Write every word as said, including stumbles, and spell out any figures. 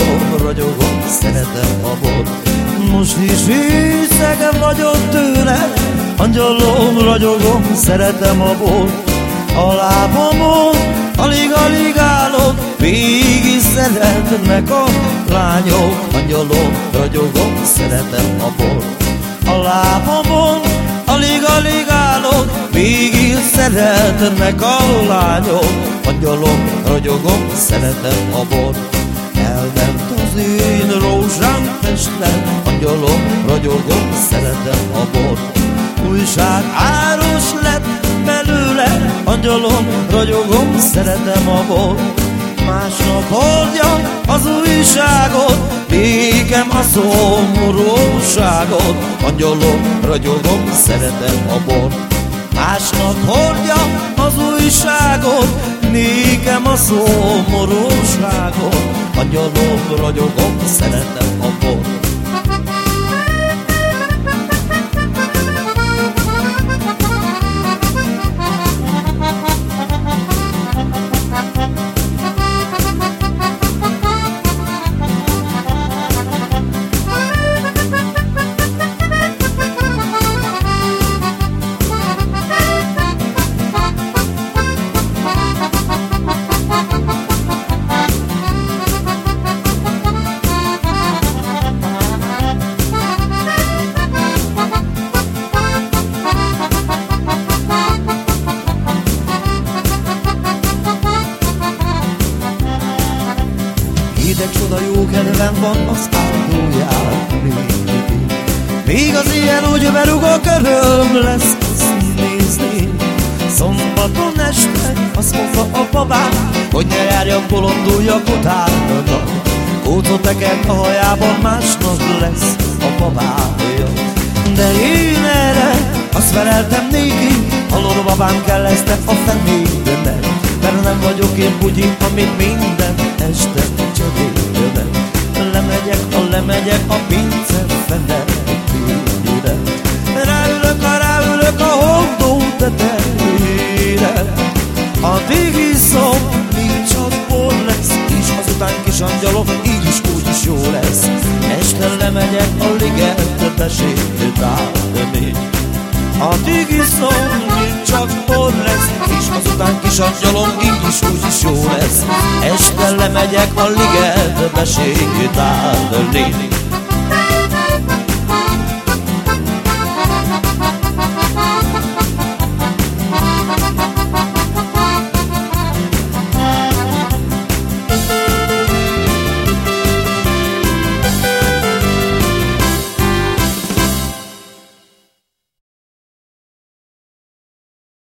Angyalom, ragyogom, szeretem a bort. Most is részeg vagyok tőle, angyalom, ragyogom, szeretem a bort. A lábamon alig-alig állok, végig szeretnek a lányok. Angyalom, ragyogom, szeretem a bort. A lábamon alig-alig állok, végig szeretnek a lányok. Angyalom, ragyogom, szeretem a bort. Elment az én rózsám testre, angyalom, ragyogom, szeretem a bort. Újság áros lett belőle, angyalom, ragyogom, szeretem a bort. Másnap hordja az újságot, nékem a szomorúságot. Angyalom, ragyogom, szeretem a bort. Másnap hordja az újságot, nékem a szomorúságot. Angyalom, ragyogom, szeretem a bort. Hideg csoda jó kedvem van az áldóján még. Még az ilyen úgy berúgok, öröm lesz azt nézni. Szombaton este azt mondta a babám, hogy ne járjak, bolonduljak utána. Kócot tekert a hajában, másnap lesz a babája. De én erre azt feleltem néki, hallod, babám, kell eztek a fenébe, mert nem vagyok én bugyi, amit minden este cserélve. Lemegyek, ha lemegyek a pince fenekére, ráülök, ha ráülök a hordó tetejére. Addig iszom, így csak bor lesz, és azután kis angyalom, így is úgy is jó lesz. Este lemegyek a ligetbe sétálni. Addig iszom, így csak bor lesz, és azután kis angyalom, így is úgy is jó lesz. Este lemegyek a ligetbe sétálni.